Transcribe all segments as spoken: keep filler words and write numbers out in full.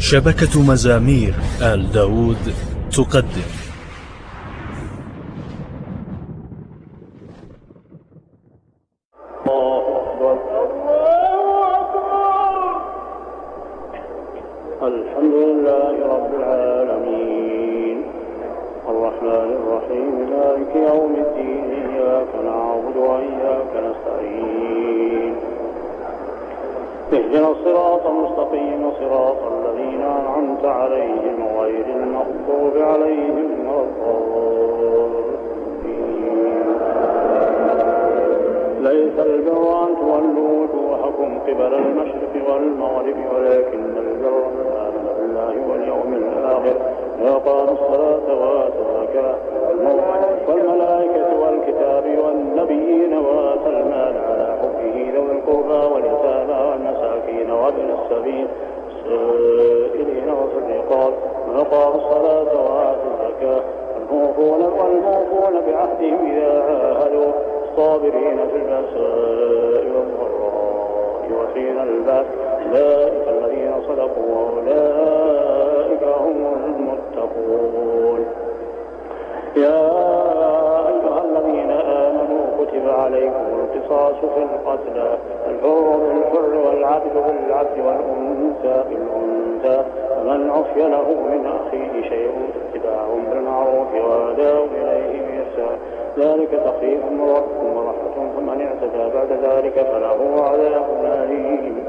شبكة مزامير آل داود تقدم الحمد لله رب العالمين الرحمن الرحيم مالك يوم الدين إياك نعبد وإياك نستعين اهدنا الصراط المستقيم صراط الذين أنعمت عليهم غير المغضوب عليهم ولا الضالين. ليس البر أن تولوا وجوهكم قبل المشرق والمغرب ولكن البر من آمن بالله واليوم الآخر وأقام الصلاة وآتى الزكاة والملائكة والكتاب والنبيين وآتى المال على حبه ذوي القربى واليتامى والمساكين وابن السبيل السائلين وفي الرقاب وأقام الصلاة وآتى الزكاة والموفون بعهدهم إذا عاهدوا الصابرين في البأساء والضراء وحين البأس أولئك الذين صدقوا وأولئك هم المتقون. يا أيها الذين آمنوا كتب عليكم القصاص في القتلى الحر بالحر والعبد بالعبد والأنثى بالأنثى فمن عفي له من أخيه شيء اتباع بالمعروف وأداء إليه بإحسان ذلك تخفيف من ربكم ورحمة فمن اعتدى بعد ذلك فله عذاب أليم.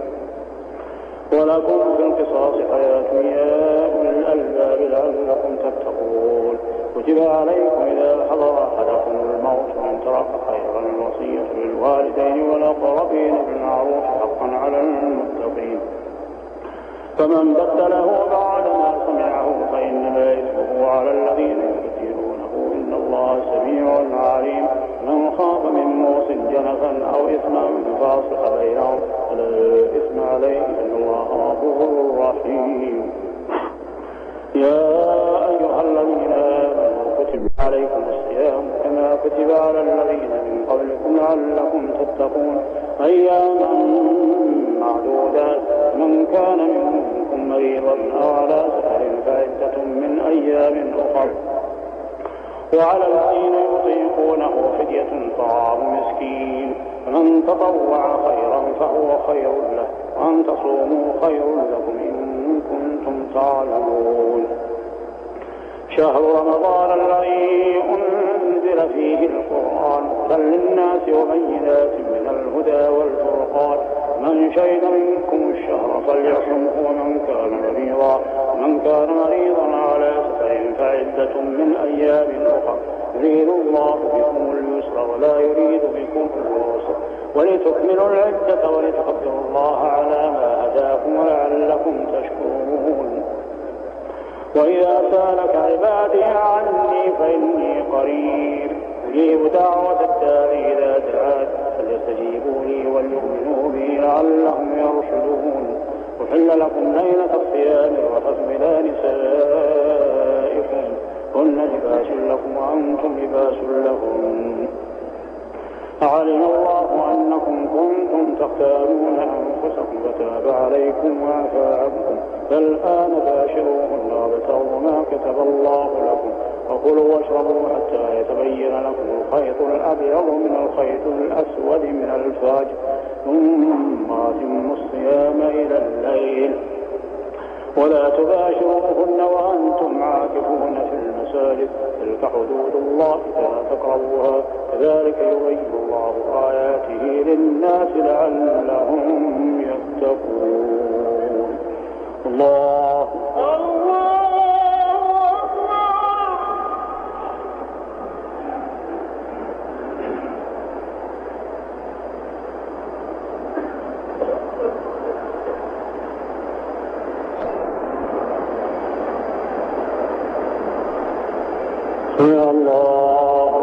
ولكم في القصاص حياة يا أولي الألباب لعلكم تتقون. كتب عليكم إذا حضر أحدكم الموت إن ترك خيرا الوصية للوالدين والأقربين بالمعروف حقا على المتقين. فمن بدله بعد ما سمعه فإنما إثمه على الذين يبدلونه إن الله سميع عليم. من خاف من موص جنفا أو إثما فأصلح بينهم فلا إثم عليه إن الله غفور رحيم. يا أيها الذين آمنوا كتب عليكم الصيام كما كتب على الذين من قبلكم لعلكم تتقون أياما معدودات من كان منكم مريضا أو على سفر فعدة من أيام أخر وعلى الذين يطيقونه فدية طعام مسكين فمن تطوع خيرا فهو خير له وأن تصوموا خير لكم إن كنتم تعلمون. شهر رمضان الذي أنزل فيه القرآن هدى للناس وبينات من الهدى والفرقان من شهد منكم الشهر فليصمه ومن كان مريضا ومن كان مريضا على سفر فعدة من أيام أخرى يريد الله بكم اليسر ولا يريد بكم العسر ولتكملوا العدة ولتكبروا الله على ما هداكم ولعلكم تشكرون. وإذا سألك عبادي عني فإني قريب أجيب دعوة الداعي إذا دعان فليستجيبوا لي وليؤمنوا بي لعلهم يرشدون. أحل لكم ليلة الصيام الرفث إلى نسائكم هن لباس لكم وأنتم لباس لهم علم الله أنكم كنتم تختارون أنفسكم فتاب عليكم وعفى عنكم فالآن باشروهن وابتغوا ما كتب الله لكم وكلوا واشربوا حتى يتبين لكم الخيط الأبيض من الخيط الأسود من الفجر ثم أتموا الصيام إلى الليل ولا تباشروهن وأنتم عاكفون في المساجد تلك حدود الله فلا تقربوها كذلك يبين الله آياته للناس لعلهم يتقون. الله يا الله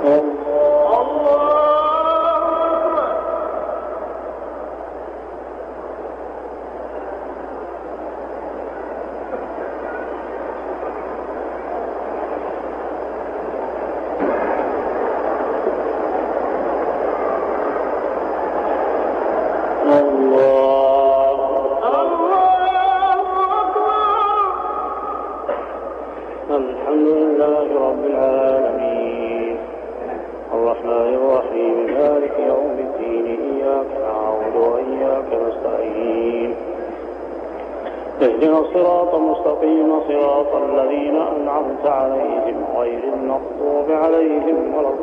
الحمد لله رب العالمين الرحمن الرحيم مالك يوم الدين إياك نعبد وإياك نستعين اهدنا الصراط المستقيم صراط الذين أنعمت عليهم غير المغضوب عليهم ولا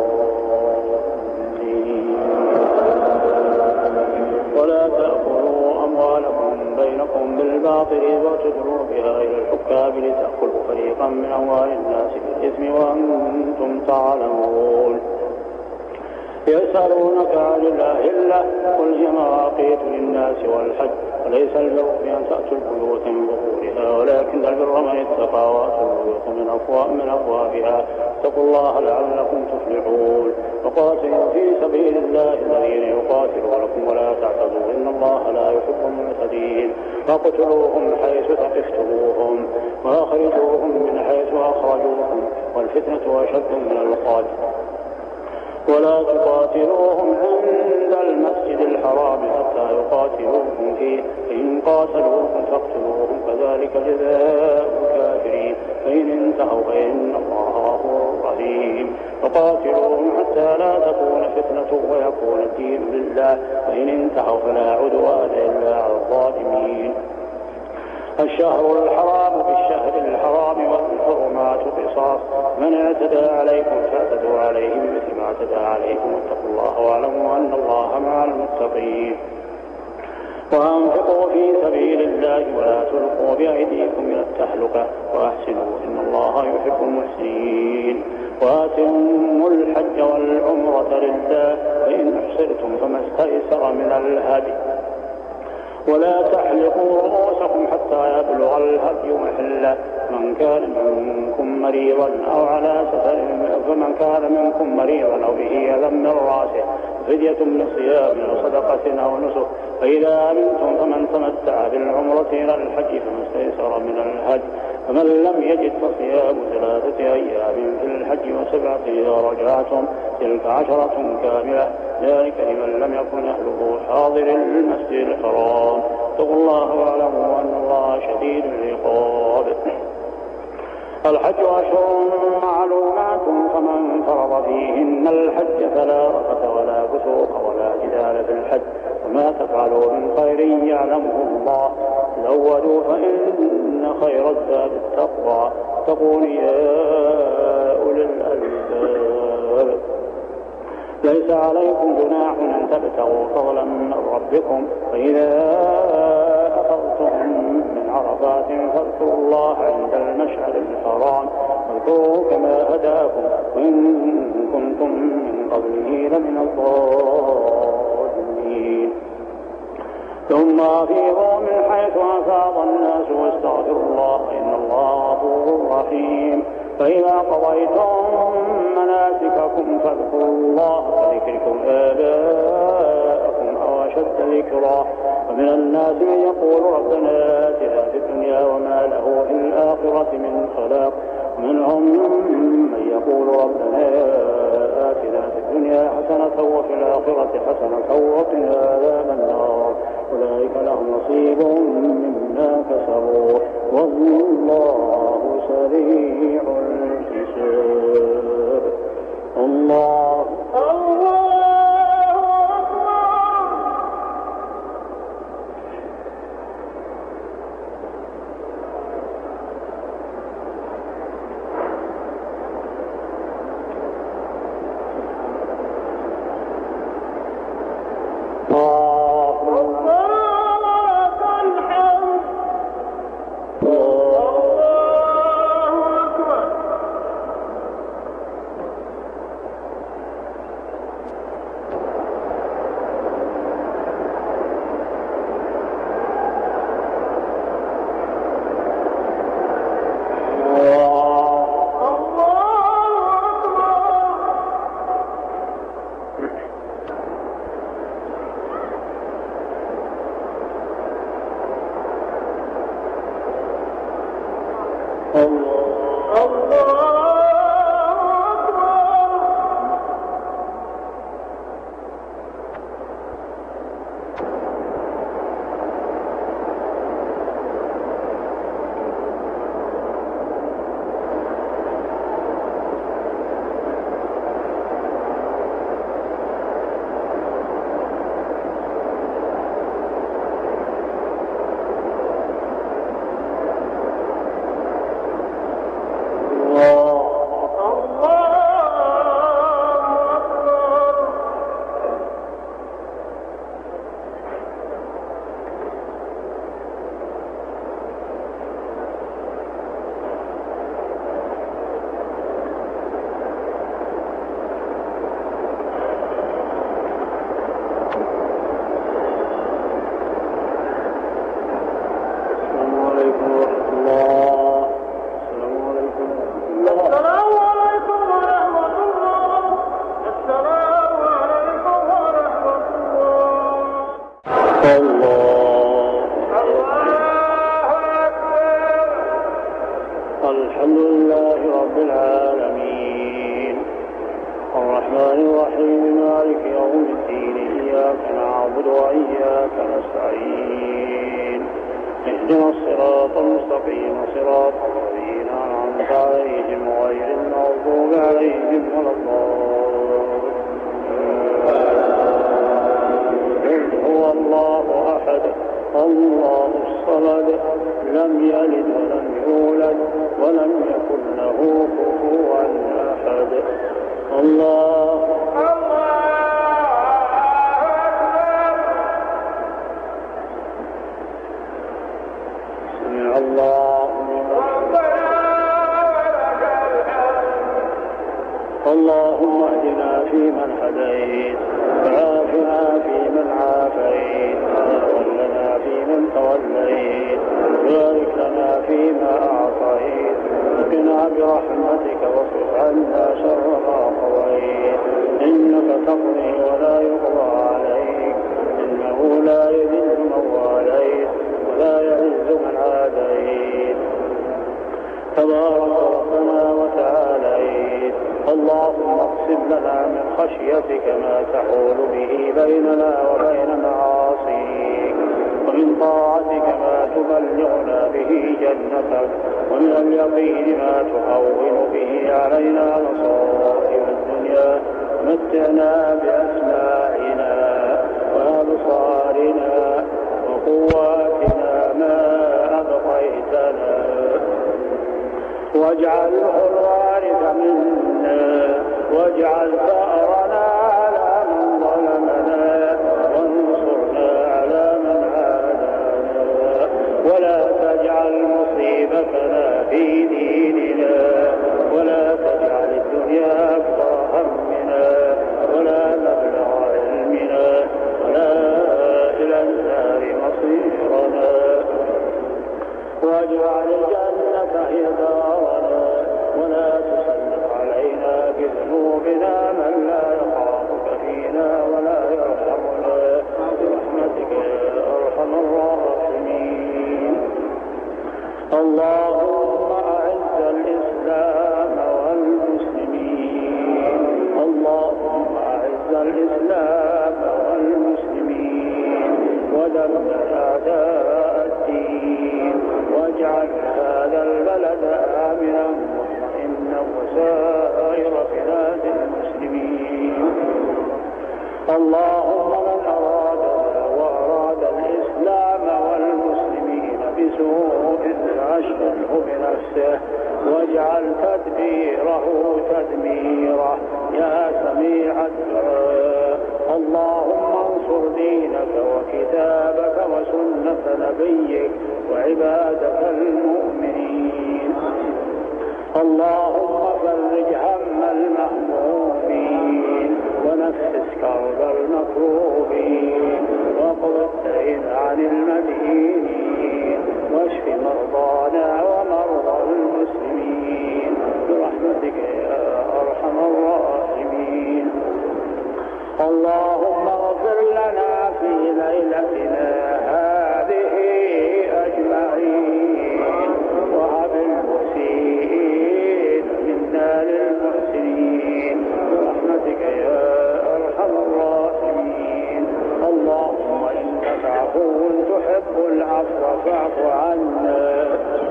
الضالين ولا تأكلوا أموالكم بينكم بالباطل وتدلوا بها إلى الحكام لتأكلوا فريقا من أموال الناس بالإثم وأنتم تعلمون يسألونك عن الأهلة قل هي مواقيت للناس والحج وليس البر بأن تأتوا البيوت من ظهورها ولكن البر من اتقى وأتوا البيوت من أفواه من أبوابها اتقوا الله لعلكم تفلحون وقاتلوا في سبيل الله الذين يقاتلونكم ولا تعتدوا إن الله لا يحب المعتدين فاقتلوهم حيث ثقفتموهم وأخرجوهم من حيث أخرجوكم والفتنة أشد من القتل ولا تقاتلوهم عند المسجد الحرام حتى يقاتلوكم فيه فإن قاتلوكم فاقتلوهم كذلك جزاء الكافرين فإن انتهوا فإن الله غفور رحيم وقاتلوهم حتى لا تكون فتنة ويكون الدين لله فإن انتهوا فلا عدوان إلا على الظالمين الشهر الحرام بالشهر الحرام والحرمات قصاص من اعتدى عليكم فاعتدوا عليه بمثل ما اعتدى عليكم واتقوا الله واعلموا أن الله مع المتقين وأنفقوا في سبيل الله ولا تلقوا بأيديكم إلى التهلكة وأحسنوا إن الله يحب المحسنين وأتموا الحج والعمرة لله فإن أحصرتم فما استيسر من الهدي ولا تحلقوا رؤوسكم حتى يبلغ الهدي محله من كان منكم مريضا أو على سفر فمن كان منكم مريضا أو به أذى من رأسه فدية من صيام أو صدقة أو نسك فإذا أمنتم فمن تمتع بالعمرة إلى الحج فما استيسر من الهدي فمن لم يجد فصيام ثلاثة أيام في الحج وسبعة إذا رجعتم تلك عشرة كاملة ذلك لمن لم يكن أهله حاضر المسجد الحرام اتقوا الله واعلموا أن الله شديد العقاب الحج أشهر معلومات فمن فرض فيهن الحج فلا رفث ولا فسوق ولا جدال في الحج وما تفعلوا من خير يعلمه الله تزودوا فإن خير الزاد التقوى اتقون يا أولي الألباب ليس عليكم جناح أن تبتغوا فضلا من ربكم فإذا أفضتم من عرفات فاذكروا الله عند المشعر الحرام واذكروه كما هداكم وإن كنتم من قبله لمن الضالين ثم أفيضوا من حيث أفاض الناس واستغفروا الله إن الله غفور رحيم فإذا قضيتم مناسككم فاذكروا الله كذكركم آباءكم أو أشد ذكرا ومن الناس من يقول ربنا آتنا في الدنيا وما له في الآخرة من خلاق ومنهم من يقول ربنا آتنا في الدنيا حسنة وفي الآخرة حسنة وقنا عذاب النار أولئك لهم نصيب مما كسبوا والله سريع الحساب الله الله الرحمن الرحيم مالك يوم الدين إياك نعبد وإياك نستعين اهدنا الصراط المستقيم صراط الذين أنعمت عليهم غير المغضوب عليهم ولا الضالين. قل هو الله أحد الله الصمد لم يلد ولم يولد ولم يكن له كفوا أحد. الله سمع الله اللهم اهدنا فيمن هديت وعافنا فيمن عافيت وتولنا فيمن توليت وبارك لنا فيما أعطيت وقنا برحمتك واصرف عنا شر ما قضيت إنك تقضي ولا يقضى عليك إنه لا يذل من واليت ولا يعز من عاديت تبارك ربنا وتعاليت. اللهم اقسم لنا من خشيتك ما تحول به بيننا وبين معاصيك ومن طاعتك ما تبلغنا به جنتك ومن اليقين ما تهون به علينا مصائب الدنيا. متعنا بأسماعنا وأبصارنا وقواتنا ما أبقيتنا واجعله الوارث منا واجعل ثأرنا على من ظلمنا وانصرنا على من عادانا ولا تجعل مصيبتنا في ديننا ولا تجعل الدنيا أكبر همنا ولا مبلغ علمنا ولا إلى النار مصيرنا واجعل الجنة هي دارنا ولا تسلط علينا بذنوبنا من لا يخافك فينا ولا يرحمنا برحمتك يا أرحم الراحمين. اللهم أعز الإسلام والمسلمين اللهم أعز الإسلام والمسلمين ودمر أعداء الدين واجعل هذا البلد آمنا مطمئنا وسائر بلاد المسلمين. اللهم من أرادنا وأراد الإسلام والمسلمين بسوء فأشغله بنفسه واجعل تدبيره تدميره يا سميع الدعاء. اللهم انصر دينك وكتابك وسنة نبيك وعبادك المؤمنين. اللهم فرج هم المهمومين ونفس كرب المكروبين واقض الدين عن المدينين واشف مرضانا ومرضى المسلمين برحمتك يا أرحم الراحمين. اللهم اغفر لنا في ليلتنا هذه أجمعين وهب المسيئين منا للمحسنين برحمتك يا أرحم الراحمين. اللهم إنك عفو تحب العفو فاعف عنا.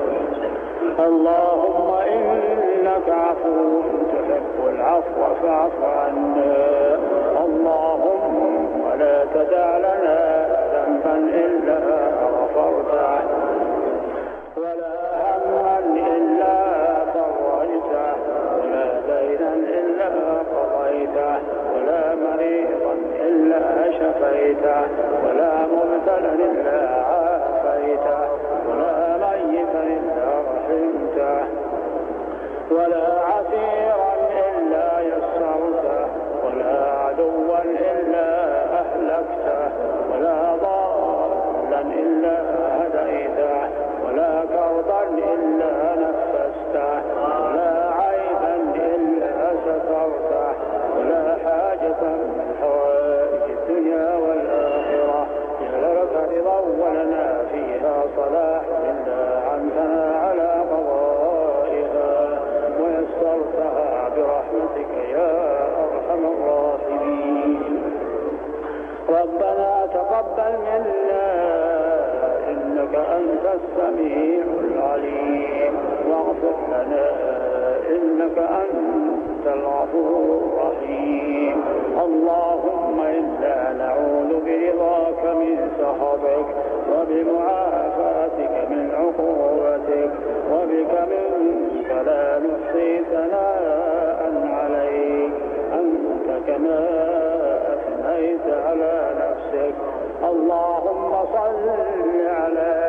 اللهم إنك عفو تحب العفو فاعف عنا. اللهم لا تدع لنا ذنبا إلا غفرته ولا هما إلا فرجته ولا دينا إلا قضيته ولا مريضا إلا شفيته ولا مبتلا إلا عافيته ولا ميتا إلا رحمته ولا عسيرا إلا يسرته ولا عدوا إلا أهلكته ولا ضالا إلا هديته ولا كربا إلا نفسته ولا عيبا إلا سترته ولا حاجة من حوائج الدنيا والآخرة لك رضا ولنا فيها صلاح إلا عنتنا على قضائها ويسرتها برحمتك يا أرحم الراحمين. ربنا تقبل منا إنك أنت السميع العليم واغفر لنا إنك أنت الغفور الرحيم. اللهم إنا نعوذ برضاك من سخطك وبمعافاتك من عقوبتك وبك منك لا نحصي ثناء عليك أنت كما أثنيت على نفسك. اللهم صل على